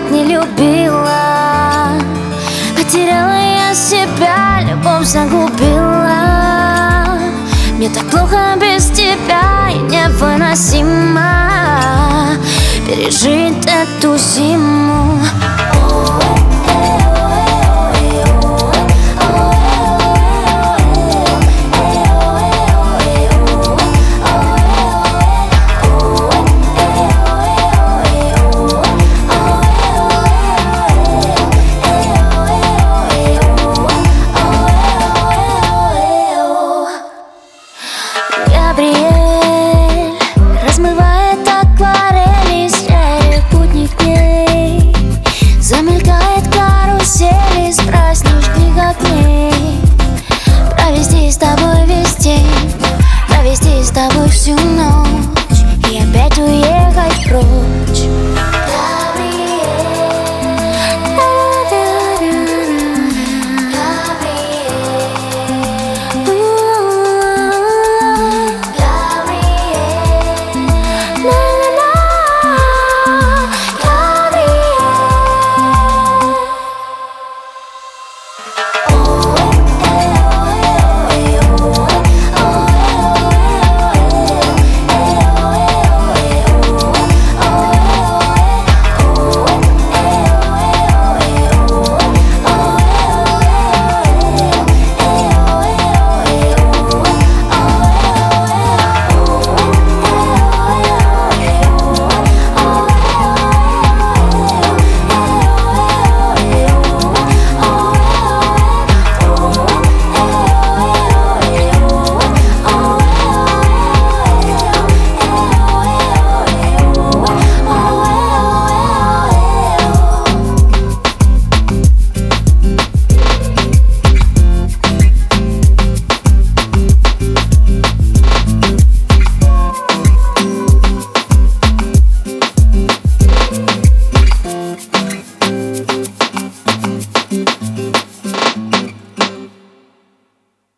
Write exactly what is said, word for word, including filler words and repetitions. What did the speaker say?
не любила. Потеряла я себя, любовь загубила. Мне так плохо без тебя и невыносимо пережить эту зиму. Габриэль размывает акварели серых будних дней. Замелькает карусель из праздничных огней. Провести с тобой весь день, провести с тобой всю ночь и опять уехать прочь.